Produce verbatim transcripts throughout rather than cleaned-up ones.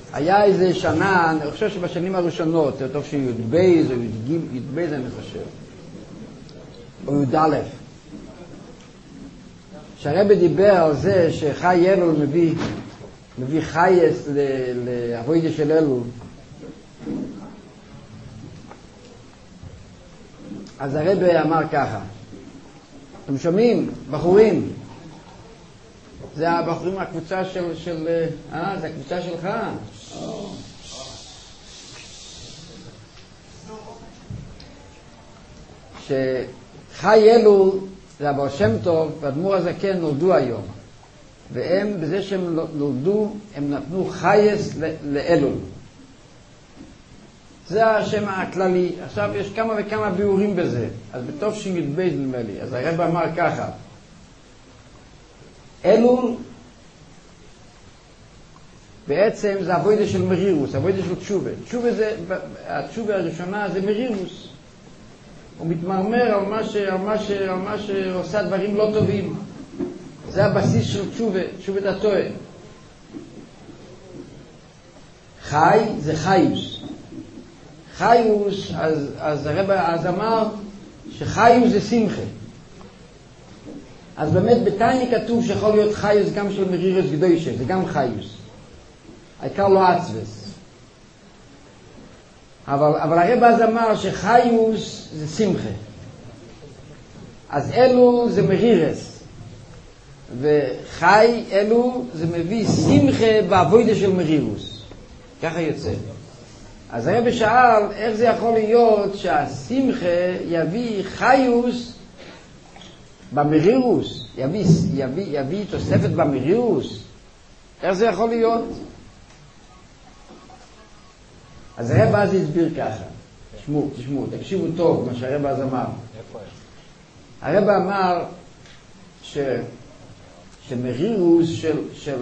היה איזה שנה, אני חושב שבשנים הראשונות, זה טוב שי"ב או י"ב, אני חושב, או י"א, שהרבא דיבר על זה שחי אלול מביא, מביא חייס לעבודה של אלול. אז הרבא אמר ככה, אתם שומעים, בחורים? זה הבחורים מהקבוצה של, של, אה, זה הקבוצה שלך. שחי אלול, זה הבעל שם טוב והאדמו"ר הזקן נולדו היום. והם, בזה שהם נולדו, הם נתנו חייס לאלול. זה השם הכללי. עכשיו יש כמה וכמה ביאורים בזה. אז בטוב שי"ב נדמה לי. אז הרב אמר ככה. אלול בעצם זה עבודה של מרירוס, עבודה של תשובה. תשובה זה, התשובה הראשונה זה מרירוס. הוא מתמרמר על מה ש, על מה ש, על מה שעושה דברים לא טובים. זה הבסיס של תשובה, תשובת הטועה. חי זה חיוס. חיוס, אז, אז הרב אז אמר שחיוס זה שמחה. אז באמת בתייני כתוב שיכול להיות חיוס גם של מרירוס קדושה, זה גם חיוס. העיקר לא עצבס. אבל, אבל הרב אז אמר שחיוס זה שמחה. אז אלו זה מרירס. וחי אלו זה מביא שמחה בעבודה של מרירוס. ככה יוצא. אז הרב שאל איך זה יכול להיות שהשמחה יביא חיוס במרירוס, יביא, יביא, יביא תוספת במרירוס. איך זה יכול להיות? אז הרב אז הסביר ככה. תשמעו, תשמעו, תקשיבו טוב מה שהרב אז אמר. הרב אמר ש... שמרירוס של... של...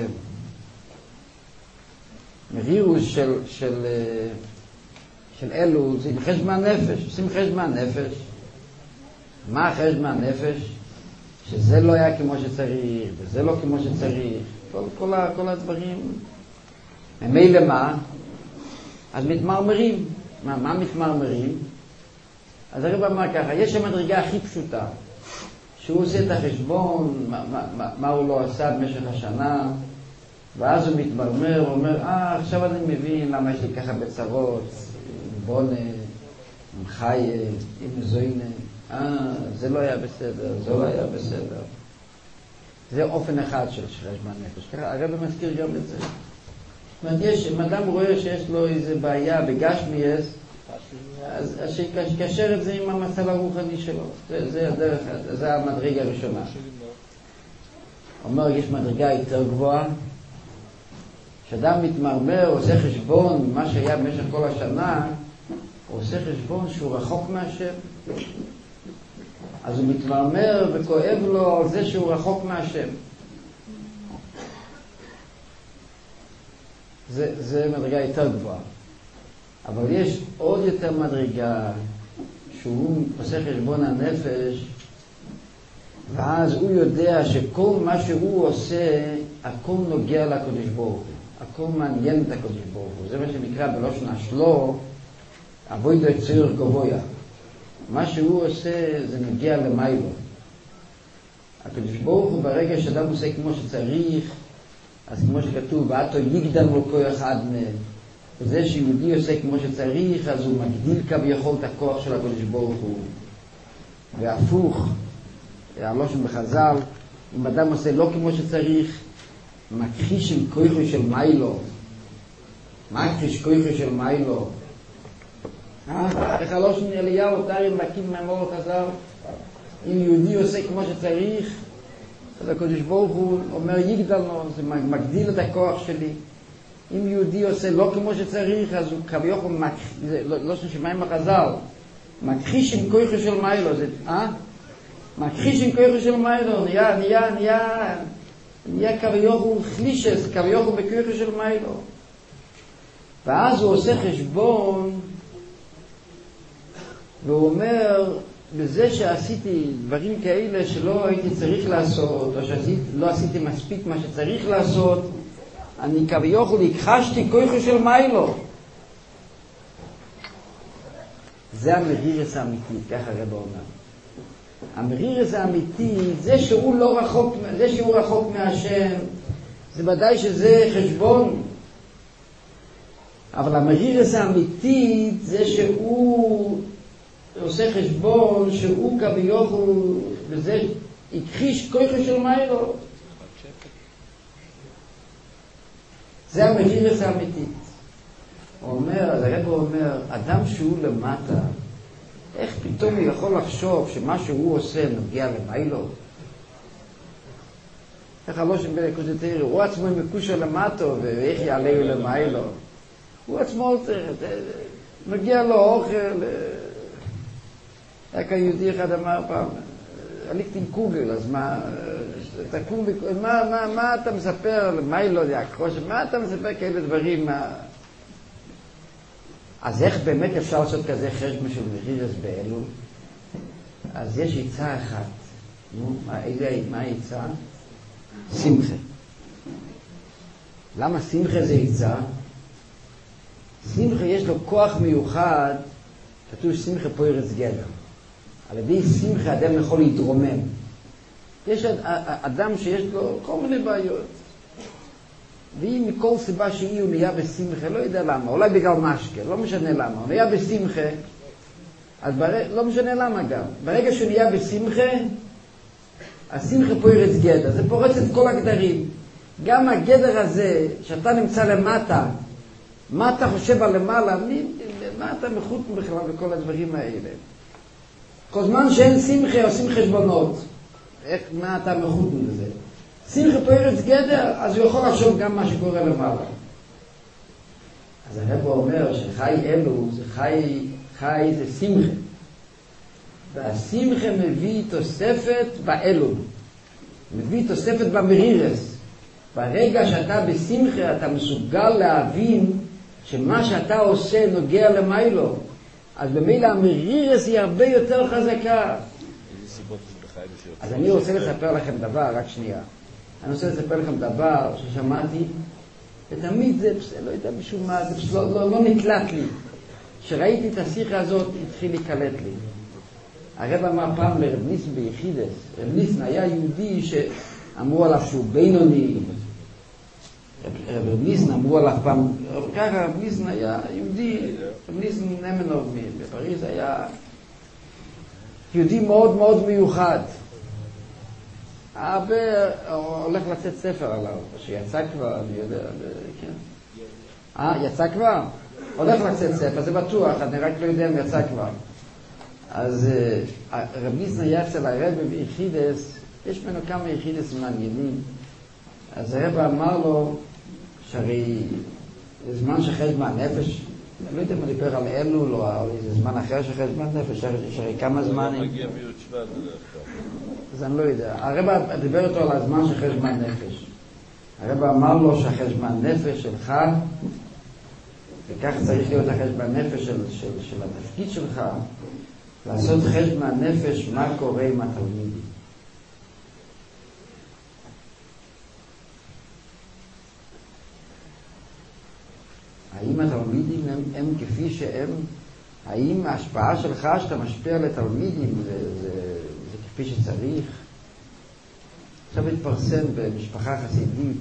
מרירוס של... של... של אלו זה חשבון נפש. עושים חשבון נפש. מה חשבון נפש? שזה לא היה כמו שצריך, וזה לא כמו שצריך. כל, כל, כל הדברים. ממילא מה? אז מתמרמרים. מה, מה מתמרמרים? אז הרב אמר ככה, יש המדרגה הכי פשוטה, שהוא עושה את החשבון, מה, מה, מה, מה הוא לא עשה במשך השנה, ואז הוא מתמרמר, הוא אומר, אה, עכשיו אני מבין למה יש לי ככה בצרות, עם בונה, עם חיה, עם זוינה, אה, זה לא היה בסדר, זה לא היה בסדר. זה אופן אחד של חשבון נפש. ככה, הרב מזכיר גם את זה. זאת אומרת, יש, אם אדם רואה שיש לו איזו בעיה בגשמיאס, אז שיקשר את זה עם המצב הרוחני שלו. זה, זה הדרך, זה המדרגה הראשונה. אומר, יש מדרגה יותר גבוהה, שאדם מתמרמר, עושה חשבון, מה שהיה במשך כל השנה, הוא עושה חשבון שהוא רחוק מהשם. אז הוא מתמרמר וכואב לו על זה שהוא רחוק מהשם. זה, זה מדרגה יותר גבוהה. אבל יש עוד יותר מדרגה שהוא עושה חשבון הנפש, ואז הוא יודע שכל מה שהוא עושה, הכל נוגע לקדוש ברוך הוא. הכל מעניין את הקדוש ברוך הוא. זה מה שנקרא בלושן השלו, עבודה ציור גבוה. מה שהוא עושה זה נוגע למיילו. הקדוש ברוך הוא ברגע שאדם עושה כמו שצריך, אז כמו שכתוב, ואתו יגדל לו כוח אדמה, וזה שיהודי עושה כמו שצריך, אז הוא מגדיל כביכול את הכוח של הקדוש ברוך הוא. והפוך, הלושן בחז"ל, אם אדם עושה לא כמו שצריך, מכחיש עם כוחו של מיילו. מכחיש כוחו של מיילו. אה? איך הלושן אליהו תרים להקים מאמור חז"ל? אם יהודי עושה כמו שצריך, אז הקדוש ברוך הוא אומר יגדל לו, זה מגדיל את הכוח שלי. אם יהודי עושה לא כמו שצריך, אז הוא כביכול מכחיש, זה לא ששמעים בחז"ל, מכחיש עם כוחו של מיילו. זה, אה? מכחיש עם כוחו של מיילו, נהיה, נהיה, נהיה, נהיה כביכול חלישס, כביכול בכוחו של מיילו. ואז הוא עושה חשבון, והוא אומר, בזה שעשיתי דברים כאלה שלא הייתי צריך לעשות, או שלא עשיתי מספיק מה שצריך לעשות, אני כביכול הכחשתי כוחו של מיילו. זה המרירס האמיתי, ככה הרב אומר. המרירס האמיתי, זה שהוא לא רחוק, זה שהוא רחוק מהשם, זה ודאי שזה חשבון. אבל המרירס האמיתי זה שהוא עושה חשבון, שהוא כביכול, וזה הכחיש כוחו של מיילו. זה המרירס האמיתית. הוא אומר, אז הרב אומר, אדם שהוא למטה, איך פתאום הוא יכול לחשוב שמה שהוא עושה נוגע למיילו? איך לא שבקודתר, הוא עצמו מקושר למטו, ואיך יעלהו למיילו? הוא עצמו מגיע לו אוכל. היה כיהודי אחד אמר פעם, הלכתי עם קוגל, אז מה, תקום, מה, מה, מה אתה מספר למיילו, מה אתה מספר כאלה דברים? מה... אז איך באמת אפשר לעשות כזה חשבון של מרירס באלול? אז יש עיצה אחת. נו, מה העיצה? שמחה. למה שמחה זה עיצה? שמחה יש לו כוח מיוחד, כתוב שמחה פוערץ גדר. על ידי שמחה אדם יכול להתרומם. יש אדם שיש לו כל מיני בעיות. ואם מכל סיבה שהיא הוא נהיה בשמחה, לא יודע למה, אולי בגלל משקה, לא משנה למה, הוא נהיה בשמחה, אז בר... לא משנה למה גם. ברגע שהוא נהיה בשמחה, השמחה פוערץ גדר, זה פורץ את כל הגדרים. גם הגדר הזה, שאתה נמצא למטה, מה אתה חושב על למעלה, מי, מה אתה מחוט בכלל בכל הדברים האלה? כל זמן שאין שמחה, עושים חשבונות. איך, מה אתה מחוט בזה? שמחה פוערץ גדר, אז הוא יכול לחשוב גם מה שקורה למעלה. אז הרב אומר שחי אלו, זה חי, חי זה שמחה. והשמחה מביא תוספת באלו. מביא תוספת במרירס. ברגע שאתה בשמחה, אתה מסוגל להבין שמה שאתה עושה נוגע למיילו. אז במילא המרירס היא הרבה יותר חזקה. אז אני רוצה לספר לכם דבר, רק שנייה. אני רוצה לספר לכם דבר ששמעתי, ותמיד זה, לא יודע משום מה, זה לא, לא, לא נקלט לי. כשראיתי את השיחה הזאת, התחיל להיקלט לי. הרב אמר פעם לרב ניסן ביחידס, רב ניסן היה יהודי שאמרו עליו שהוא בינוני, רב ניסן אמרו עליו פעם, ככה רב ניסן היה יהודי, רב ניסן נמנוב בפריז היה יהודי מאוד מאוד מיוחד. הרבה, הולך לצאת ספר עליו, שיצא כבר, אני יודע, כן. אה, יצא כבר? הולך לצאת ספר, זה בטוח, אני רק לא יודע אם יצא כבר. אז רב ניסן היה אצל הרב ביחידס, יש ממנו כמה יחידס מעניינים. אז הרב אמר לו, שהרי זמן שחשבון נפש, אני לא יודע מה דיבר על אלול או על איזה זמן אחר שחשבון נפש, שהרי כמה זמנים. מגיע מיוד שבט. אז אני לא יודע. הרב דיבר איתו על הזמן של חשבון נפש. הרב אמר לו שהחשבון נפש שלך, וכך צריך להיות החשבון נפש של, של, של התפקיד שלך, לעשות חשבון נפש מה קורה עם התלמידים. האם התלמידים הם, הם כפי שהם, האם ההשפעה שלך שאתה משפיע לתלמידים זה, זה, זה כפי שצריך? עכשיו התפרסם במשפחה חסידית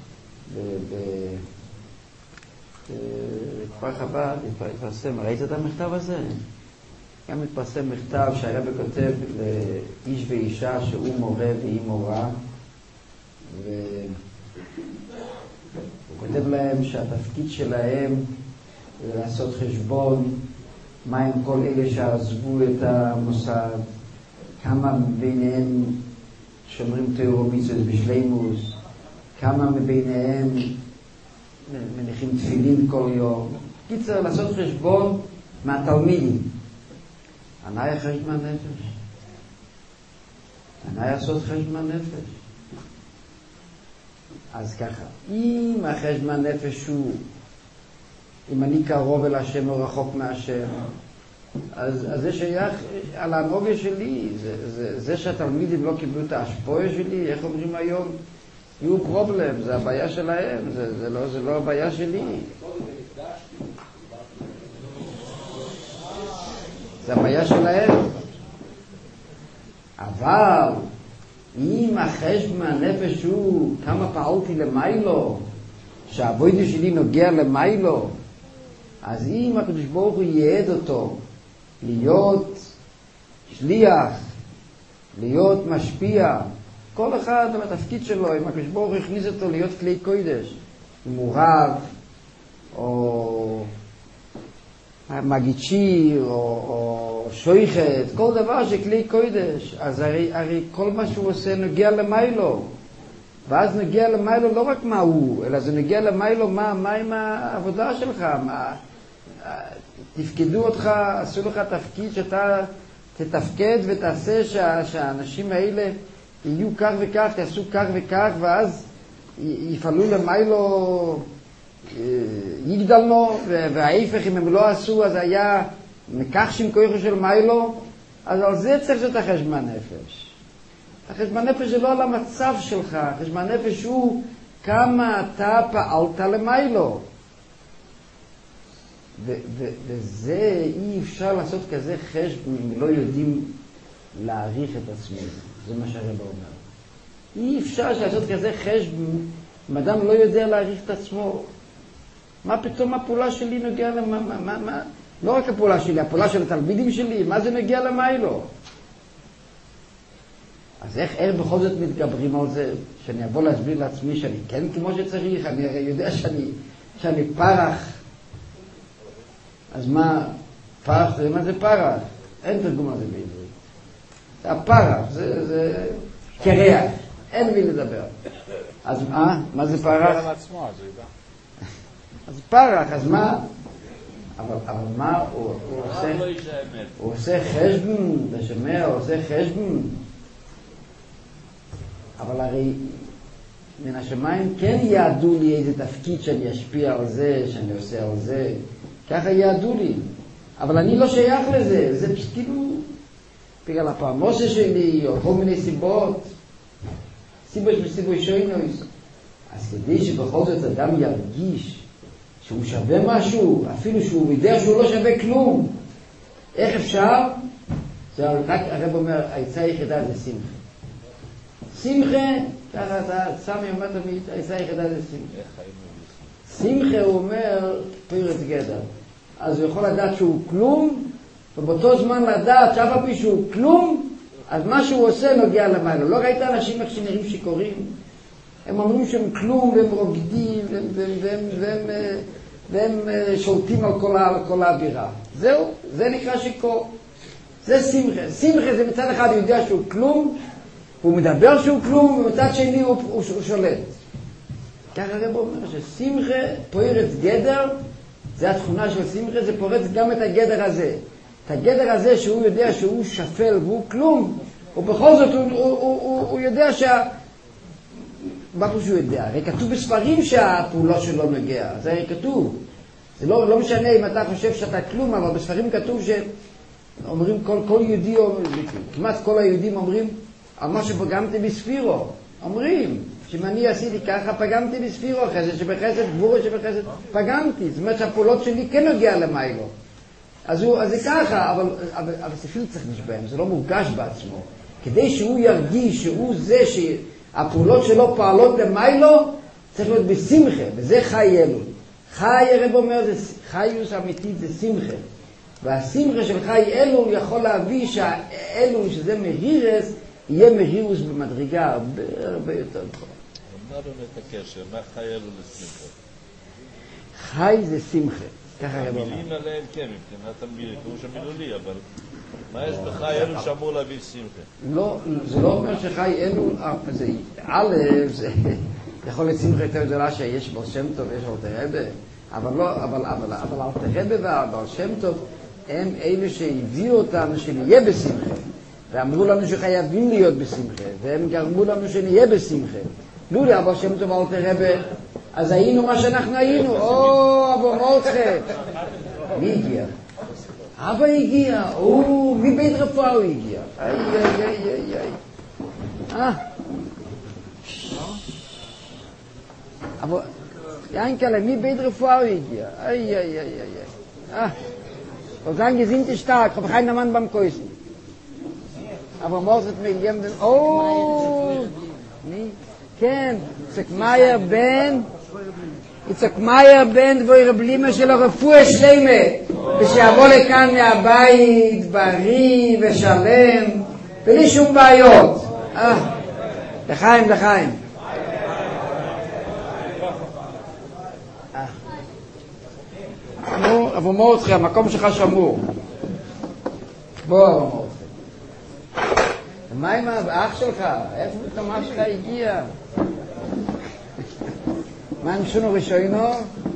בכפר חב"ד, התפרסם, ראית את המכתב הזה? גם התפרסם מכתב שהרב כותב לאיש ואישה שהוא מורה והיא מורה, והוא כותב להם שהתפקיד שלהם זה לעשות חשבון מה עם כל אלה שעזבו את המוסד, כמה מביניהם שומרים תורה ומצוות בשלימות, כמה מביניהם מניחים תפילין כל יום. קיצר, לעשות חשבון מהתלמידים. ענה חשבון נפש. ענה לעשות חשבון נפש. אז ככה, אם החשבון נפש הוא, אם אני קרוב אל השם או רחוק מהשם, אז, אז זה שייך על האנרגיה שלי, זה, זה, זה שהתלמידים לא קיבלו את ההשפועה שלי, איך אומרים היום? יהיו פרובלם, זה הבעיה שלהם, זה, זה, לא, זה לא הבעיה שלי. זה הבעיה שלהם. אבל אם החשבון הנפש הוא כמה פעלתי למיילו, שהעבודה שלי נוגע למיילו, אז אם הקדוש ברוך הוא ייעד אותו להיות שליח, להיות משפיע, כל אחד בתפקיד שלו, אם הקדוש ברוך הוא הכניס אותו להיות כלי קודש, אם הוא רב, או מגיד שיר, או, או שויכת, כל דבר שכלי קודש, אז הרי, הרי כל מה שהוא עושה נוגע למיילו. ואז נגיע למיילו לא רק מה הוא, אלא זה נגיע למיילו מה, מה עם העבודה שלך, מה, תפקדו אותך, עשו לך תפקיד שאתה תתפקד ותעשה שה, שהאנשים האלה יהיו כך וכך, תעשו כך וכך, ואז יפעלו למיילו, יגדלנו, וההיפך אם הם לא עשו, אז היה מקחשים כוחו של מיילו, אז על זה צריך להיות החשבון הנפש. החשבון נפש זה לא על המצב שלך, החשבון נפש הוא כמה אתה פעלת למיילו. ו- ו- וזה אי אפשר לעשות כזה חשבון אם לא יודעים להעריך את עצמנו. זה מה שהרב אומר. אי אפשר לעשות כזה חשבון אם אדם לא יודע להעריך את עצמו. מה פתאום הפעולה שלי נוגע למה? מה, מה, מה? לא רק הפעולה שלי, הפעולה של התלמידים שלי, מה זה נוגע למיילו? אז איך, איך בכל זאת מתגברים על זה, שאני אבוא להסביר לעצמי שאני כן כמו שצריך, אני הרי יודע שאני, שאני פרח. אז מה, פרח זה, מה זה פרח? אין תרגום על זה בעברית. זה הפרח, זה, זה קרח, אין מי לדבר. אז מה, מה זה פרח? אז פרח, אז מה? אבל, אבל מה הוא, הוא עושה? הוא עושה חשבון, אתה שומע, הוא עושה חשבון. אבל הרי מן השמיים כן יעדו לי איזה תפקיד שאני אשפיע על זה, שאני עושה על זה. ככה יעדו לי. אבל אני לא שייך לזה. זה פשוט כאילו בגלל הפעמוסה שלי, או כל מיני סיבות. סיבות וסיבות שוינויס. אז כדי שבכל זאת אדם ירגיש שהוא שווה משהו, אפילו שהוא יודע שהוא לא שווה כלום. איך אפשר? זה רק הרב אומר, העצה היחידה זה שמחה. שמחה, ככה אתה סמי אומר תמיד, העצה היחידה זה שמחה. שמחה הוא אומר פרץ גדר. אז הוא יכול לדעת שהוא כלום, ובאותו זמן לדעת שאף על פי שהוא כלום, אז מה שהוא עושה נוגע למעלה. לא ראית אנשים איך שנראים שיכורים? הם אומרים שהם כלום והם רוקדים והם, והם, והם, והם, והם, והם שולטים על כל, על כל האווירה. זהו, זה נקרא שיכור. זה שמחה. שמחה זה מצד אחד הוא יודע שהוא כלום, הוא מדבר שהוא כלום, ומצד שני הוא, הוא, הוא שולט. ככה הרב אומר ששמחה פורץ גדר, זה התכונה של שמחה, זה פורץ גם את הגדר הזה. את הגדר הזה שהוא יודע שהוא שפל והוא כלום, ובכל זאת הוא, הוא, הוא, הוא, הוא יודע שה... מה שהוא יודע? הרי כתוב בספרים שהפעולות שלו נוגע, זה הרי כתוב. זה לא, לא משנה אם אתה חושב שאתה כלום, אבל בספרים כתוב שאומרים, כל, כל יהודי, כמעט כל היהודים אומרים, על מה שפגמתי בספירו. אומרים, שאם אני עשיתי ככה, פגמתי בספירו, חסד שבחסד, גבורו שבחסד, פגמתי. זאת אומרת שהפעולות שלי כן נוגע למיילו. אז, הוא, אז זה ככה, אבל, אבל, אבל זה אפילו צריך לשבהם, זה לא מורגש בעצמו. כדי שהוא ירגיש שהוא זה שהפעולות שלו פעלות למיילו, צריך להיות בשמחה, וזה חי אלול. חי, הרב אומר, זה, חיוס אמיתית זה שמחה. והשמחה של חי אלול יכול להביא שהאלול, שזה מרירס, יהיה מרירוס במדרגה הרבה הרבה יותר גבוהה. מה באמת הקשר? מה חי אלול לשמחה? חי זה שמחה. ככה הרב אומר. המילים עליהם כן, מבחינת המילים, כמו שמילולי, אבל מה יש בחי אלול שאמור להביא שמחה? לא, זה לא אומר שחי אלול, זה א', זה יכול להיות שמחה יותר גדולה שיש בר שם טוב, יש אלתר רבי, אבל לא, אבל, אבל, אבל אלתר רבי והבר שם טוב הם אלה שהביאו אותנו שנהיה בשמחה. ואמרו לנו שחייבים להיות בשמחה, והם גרמו לנו שנהיה בשמחה. לא לי, אבל שם טוב אלתר רבי, אז היינו מה שאנחנו היינו. או, אבו מולצחק. מי הגיע? אבא הגיע. או, מבית רפואה הוא הגיע. איי, איי, איי, איי, איי. אה? Aber, Jankele, mi beid Refuah hier. Ei, ei, ei, ei, ei. Ah, und sagen, die sind stark, ich habe keinen Mann beim Käusen. Aber Moses mit jemandem, oh, nie, כן, יצחק מאיר בן, יצחק מאיר בן דבוי רבלימה שלו רפואה שלמה, ושיבוא לכאן מהבית בריא ושלם, בלי שום בעיות. אה, לחיים, לחיים. נו, אבו מורדכי, המקום שלך שמור. בוא, אבו מורדכי. מה עם האח שלך? איפה התאמה שלך הגיע? מה עם שונו ראשונו?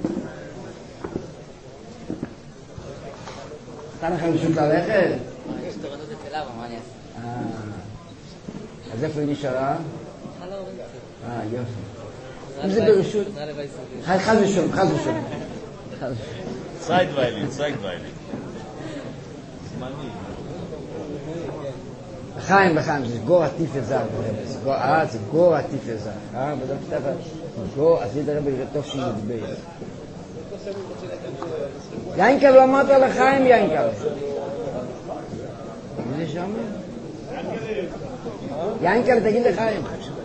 נתן לך רשות ללכת? יש תורנות אצל אבא, מה אני אעשה? אז איפה היא נשארה? חלה הורים. אה, יופי. אם זה ברשות... חד ושלום, חד ושלום. צייטוויילים, צייטוויילים. זמני. לחיים, לחיים, זה גור עטיף עזר. אה, זה גור עטיף עזר. אה, בדוק שתפה. גור, אז ידע רבי רטוב שידבר. יינקל, לא אמרת לחיים, יינקל. מה יש שם? יינקל, תגיד לחיים.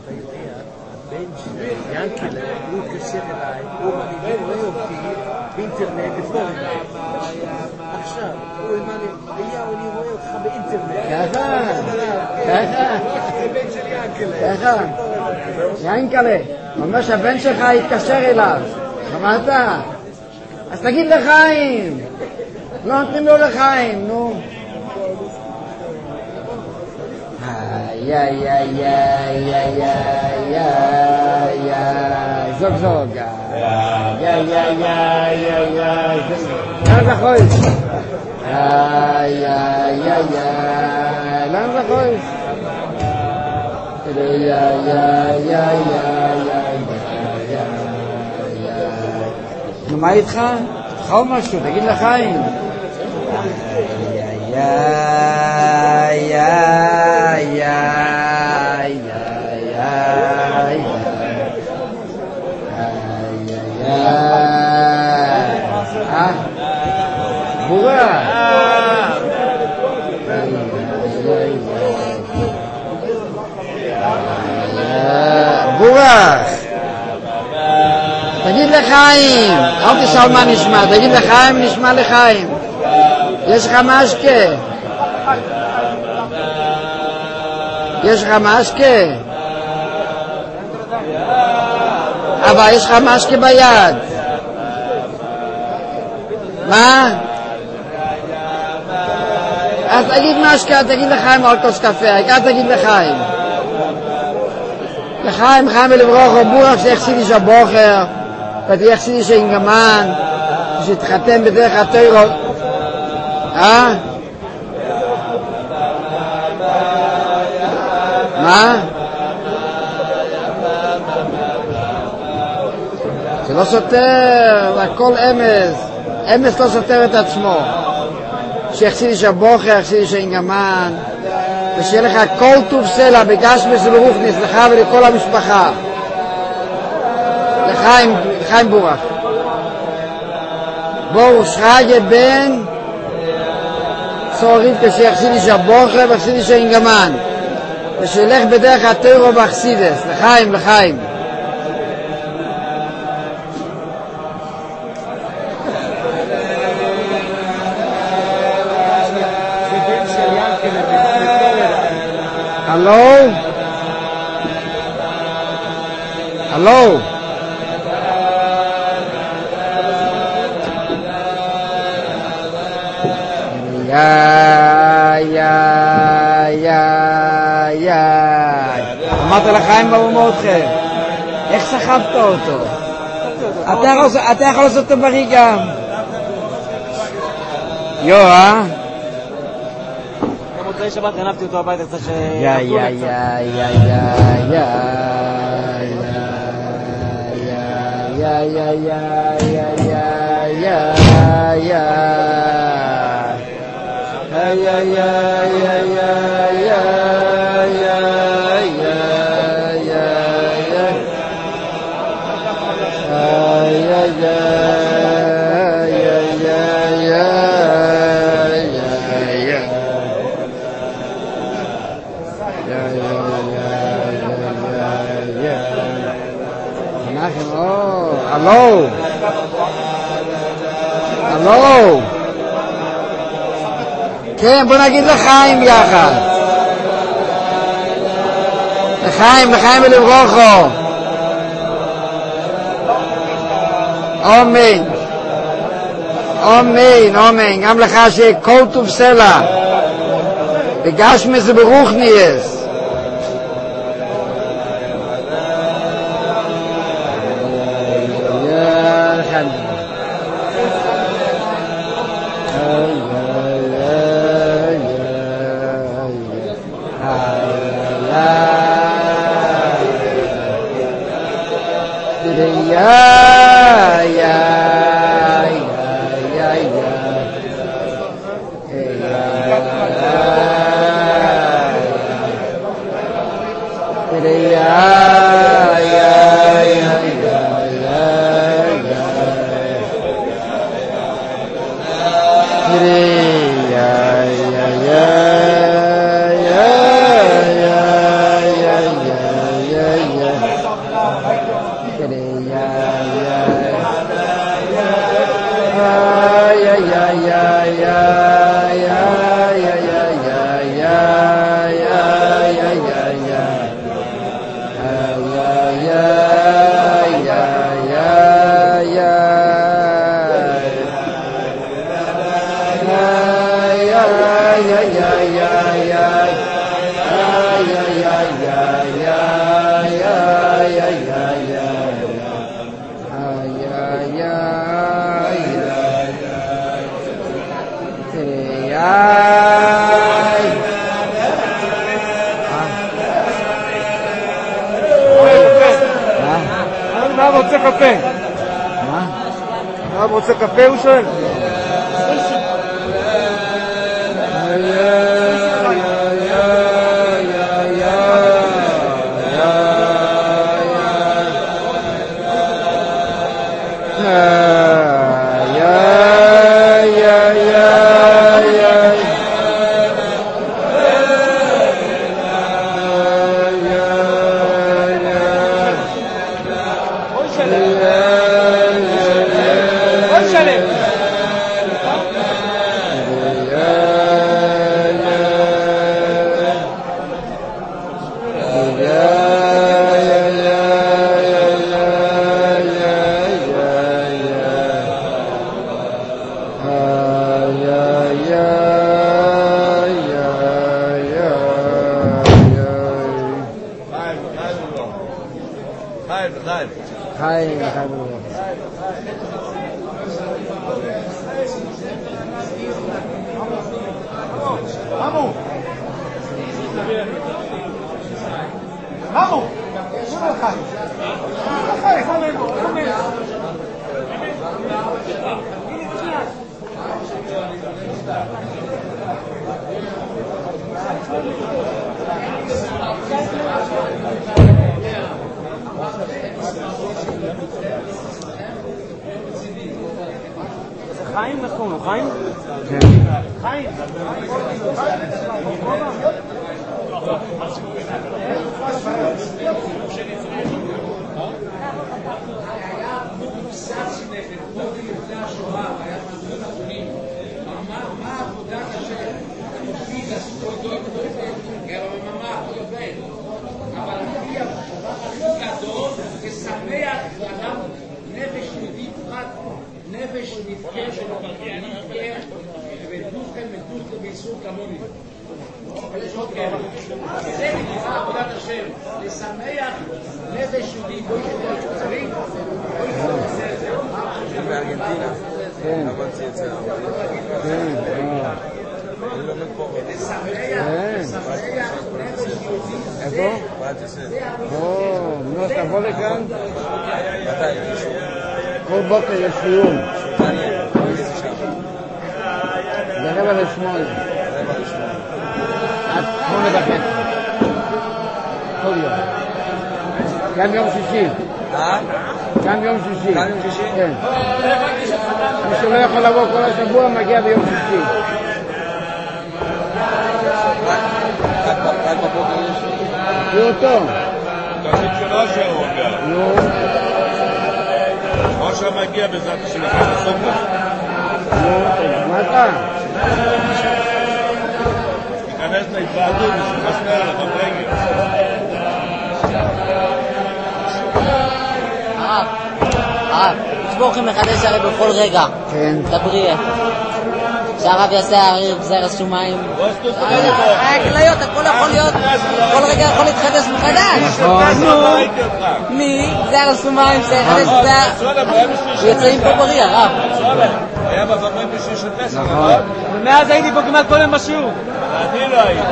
יענקל, הוא התקשר אליי, הוא רואה אותי באינטרנט בפלורידה. עכשיו, הוא אמר לי, אליהו, אני רואה אותך באינטרנט. ככה, ככה. זה בן של יענקל. ככה. יענקל, הוא אומר שהבן שלך התקשר אליו. שמעת? אז תגיד לחיים. לא נותנים לו לחיים, נו. יא יא יא יא יא יא זוג זוג יא יא יא יא יא לאן זה חויס? יא יא יא יא לאן זה חויס? יא יא יא יא יא נו מה איתך? תחום משהו, תגיד לחיים. יא יא יא בורח תגיד לחיים אל תשאל מה נשמע תגיד לחיים נשמע לחיים יש לך משקה יש לך משקה אבל יש לך משקה ביד מה? אז תגיד משקה תגיד לחיים על כוס קפה אל תגיד לחיים לחיים חיים ולברוך ובורח שיחסידי שבוחר ותהיה חסידי שאינגמן שתחתם בדרך התוירות אה? מה? זה לא סותר, הכל אמס אמס לא סותר את עצמו שיחסידי שבוחר, יחסידי שאינגמן ושיהיה לך כל טוב סלע בגשמי וברוחניס לך ולכל המשפחה לחיים, לחיים בורח בואו שרגה בן צהרית כשיחסידי שבוחר ויחסידי שאינגמן ושילך בדרך התוירו והחסידס לחיים, לחיים הלו? הלו? יא יא יא יא אמרת לחיים באו מותכם איך סחבת אותו? אתה יכול לעשות אותו בריא גם יו אה? במוצאי שבת גנבתי אותו הביתה קצת ש... יא יא יא יא יא יא יא יא יא יא יא יא הלו, הלו, כן, בוא נגיד לחיים יחד, לחיים, לחיים ולברוכו, אמן, אמן, אמן, גם לך שכל טוב סלע, וגשמס וברוכניאס, רוצה קפה הוא שואל? חיים נכון, חיים? כן. חיים. אבל הכי גדול לשמח אדם נפש יהודית פרט נפש נתקה שלו נתקה ודוכן מדוכן ואיסור כמוני זה נקרא עבודת השם לשמח נפש יהודית בואי צריך בארגנטינה אבל זה יצא איפה? או, נו, תבוא לכאן כל בוקר יש חיום זה רבע לשמונה עד שמונה וחצי כל יום גם יום שישי גם יום שישי. גם יום שישי? כן. מי שלא יכול לבוא כל השבוע מגיע ביום שישי. רק בבוקר יש? תראו אותו. תגיד שלא שהוא אומר. נו. ראש המגיע בעזרת השם אחד הסופר. נו, מה אתה? תיכנס להתוועדות ושחסנר לך ברגל. הרב, הרב, תשבור לכם לחדש הרי בכל רגע. כן. דברי. שהרב יעשה הרי זרס שומיים. הכליות, הכל יכול להיות, כל רגע יכול להתחדש מחדש. נכון. מי? זרס שומיים, שיחדש זר. יוצאים פה בריא, הרב. היה בבמים בשביל של פסח, נכון. ומאז הייתי פה כמעט כל יום בשיעור. אני לא הייתי.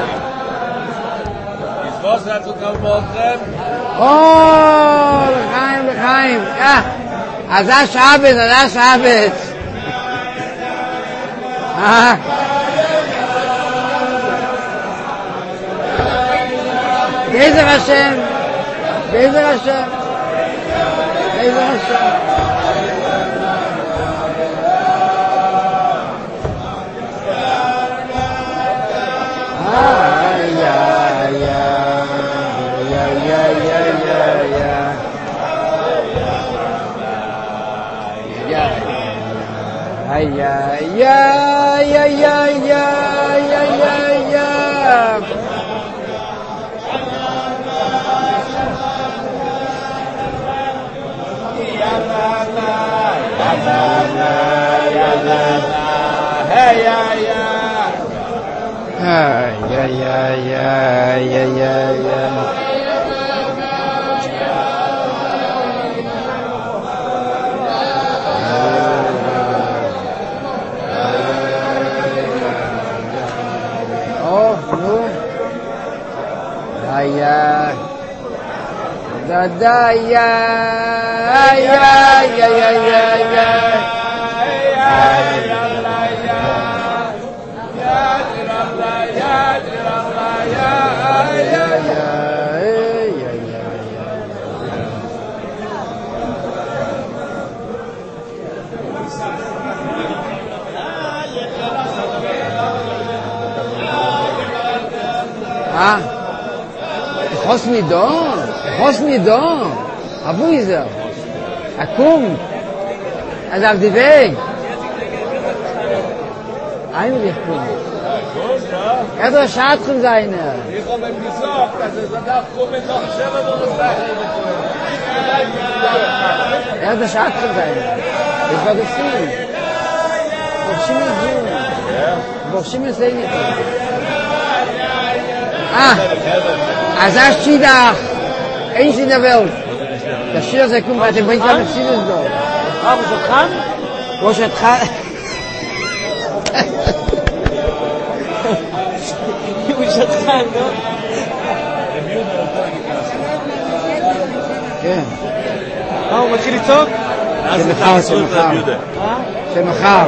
יסבוס רצו קל באותכם. או, לחיים, לחיים. אז זה שעבד, אז זה שעבד. אה. בעזר השם, בעזר השם, בעזר השם. Ay, ay, ay, ay, ay, ay, ay, ay, ay. Ay, ay, ay, ay, ay, ay, ay. Oh, no. Ay, ay. Da, da, ay, ay, ay, ay, ay, ay, ay. אה? חוס מידון? חוס מידון? אבו איזר? אקום? אז אב דיבג? אין לי אקום. איזה שעתכם זה אינה? Ich habe ihm gesagt, dass es danach kommen noch selber noch das Gleiche. איזה שעתכם זה אינה? יש בגסים. בורשים הגיעו. בורשים לסיים איתו. אה, אז זה שידך. אין שידה ולט. השיר הזה קום, אתם באים כאן לשידה זו. אה, הוא שטחן? הוא שטחן. הוא שטחן, לא? כן. אה, הוא מתחיל לצעוק? שמחר, שמחר. שמחר.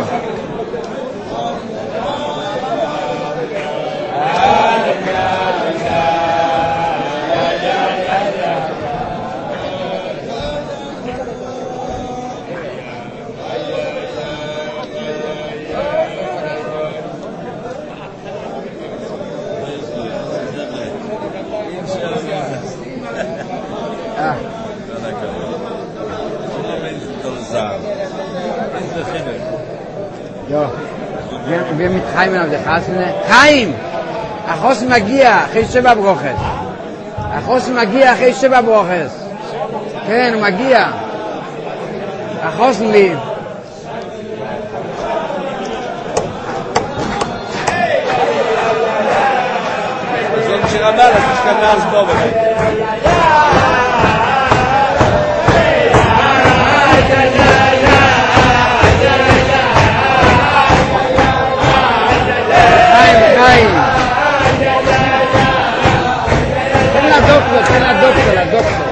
wir mit Chaim auf der Chasne. Chaim! Achos מגיע אחרי שבע ברוכס. אחos מגיע אחרי שבע ברוכס. כן, הוא מגיע. אחos לי. זאת שרמל, אז תשכנה אז בוא בלי. תן לה דוקטור, תן לה דוקטור, לדוקטור.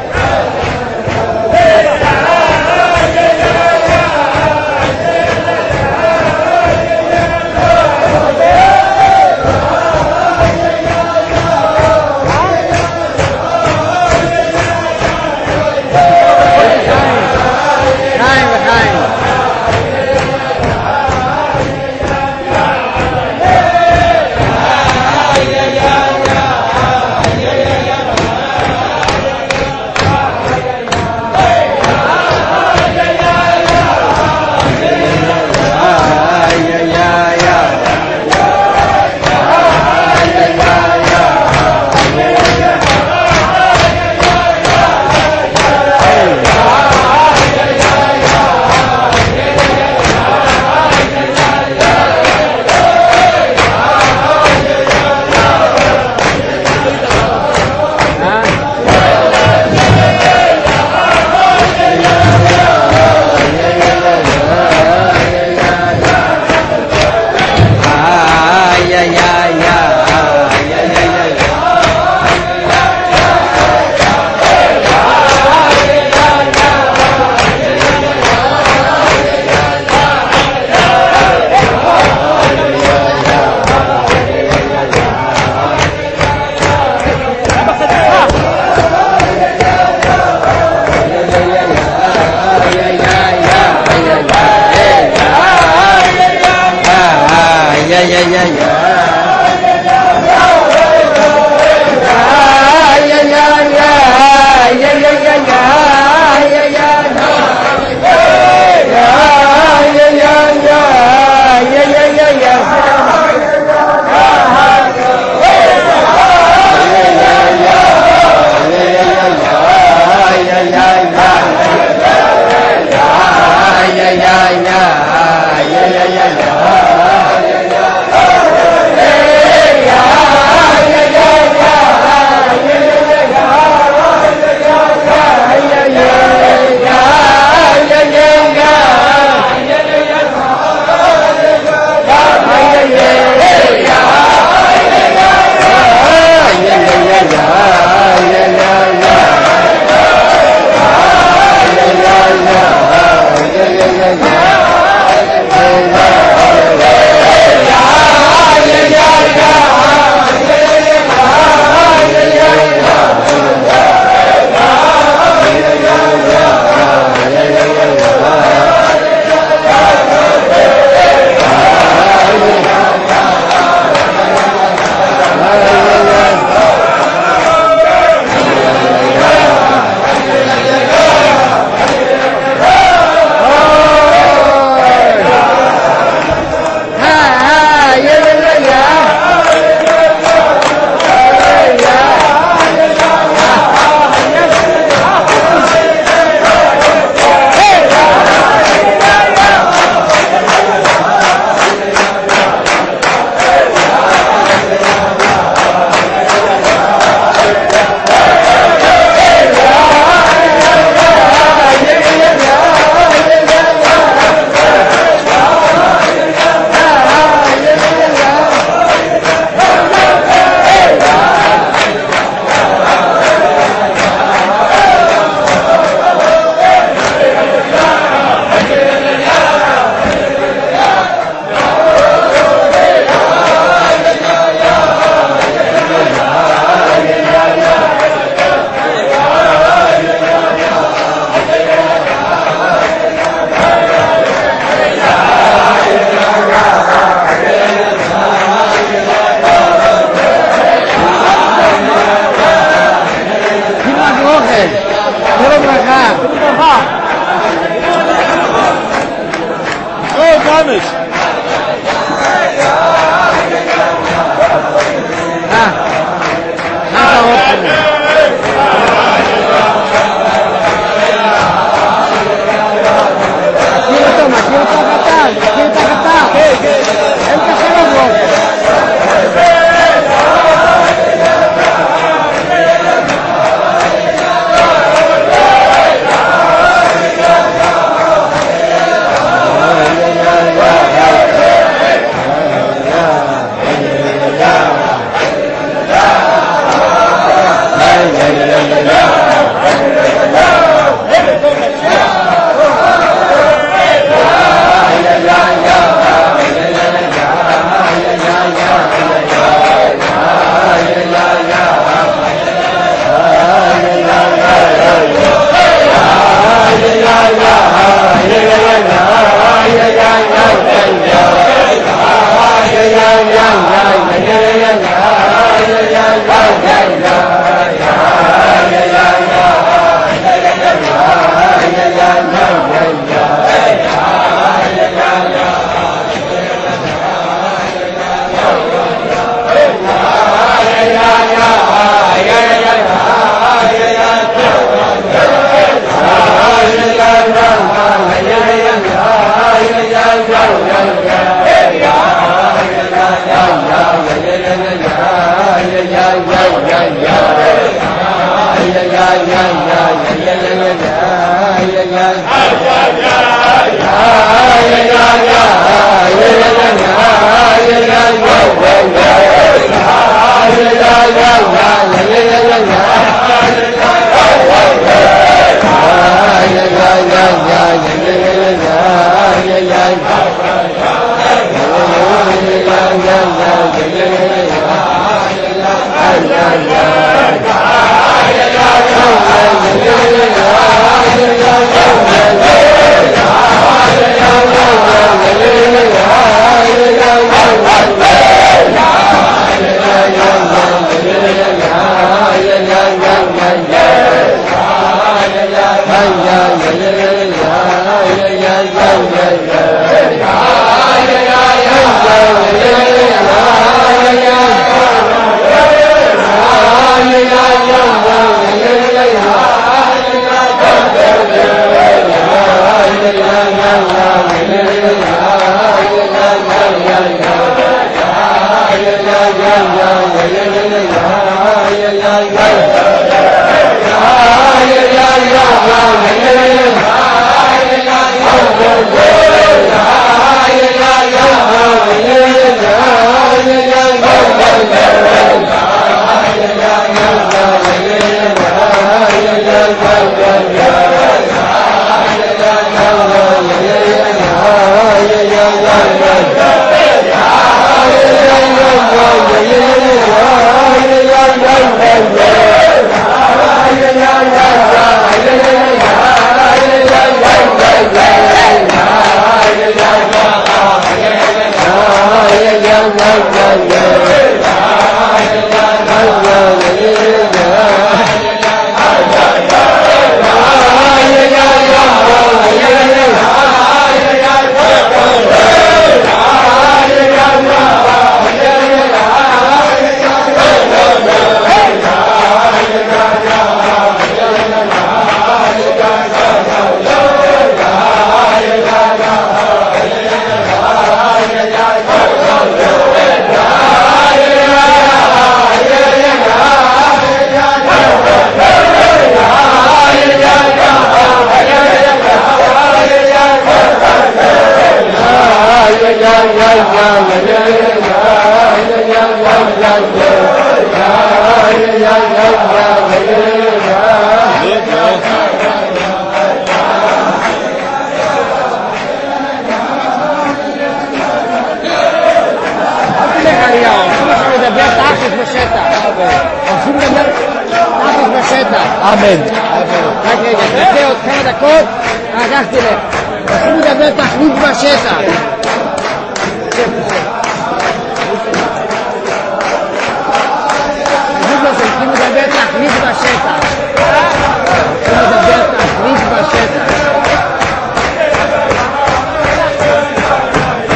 Chumish. Ah. Nada outro. Toma, tira para catar, tira para catar. É o cachorro louco. אמן. רק רגע, תחכה עוד כמה דקות, אחר כך תלך. אנחנו מדבר תחליט בשטח. אנחנו מדבר תחליט בשטח. אנחנו מדבר תחליט בשטח.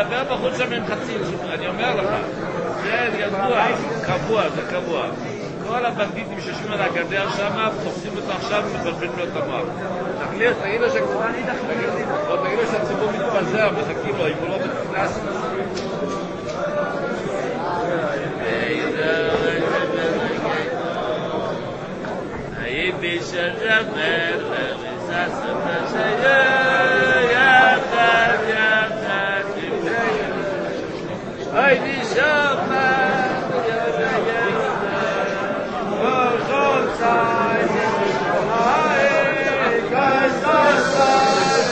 מדבר בחוץ שם עם חצי, אני אומר לך, זה ידוע, קבוע, זה קבוע. כל הבנדיטים שיושבים על הגדר שם, תופסים אותו עכשיו ומבלבלים לו את המוח. תגיד לו שכמובן איתך, או תגיד לו שהציבור מתפזר, מחכים לו, אם הוא לא מתכנס. בישג'מר ומססת שיהיה יחד יחד אוי בישג'מר יחד כל כל צעד אוי כססת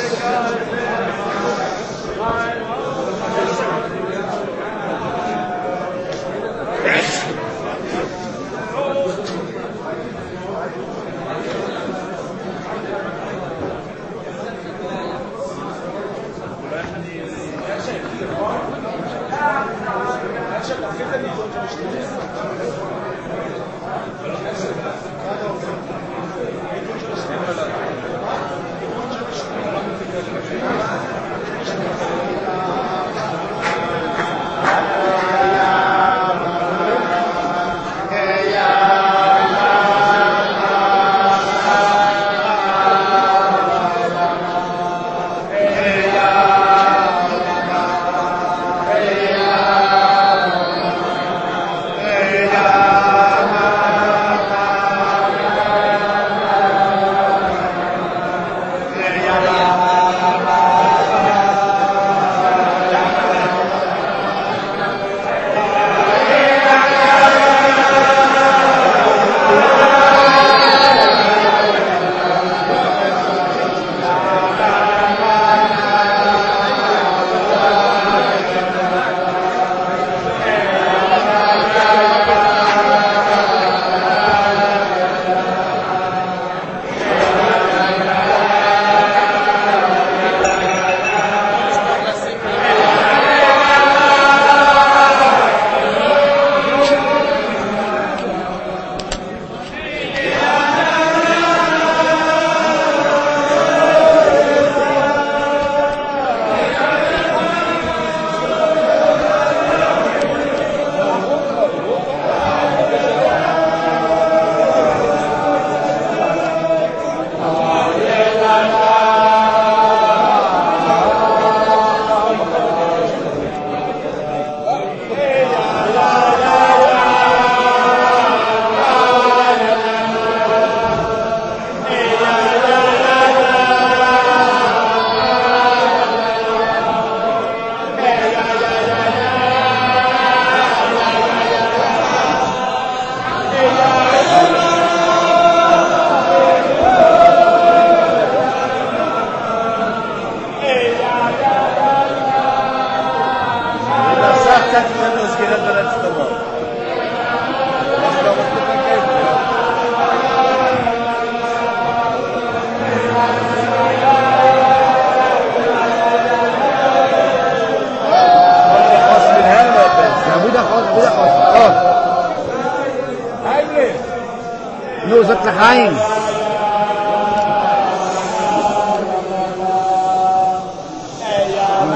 נו, זאת לחיים.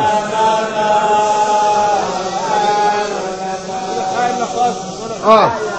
אה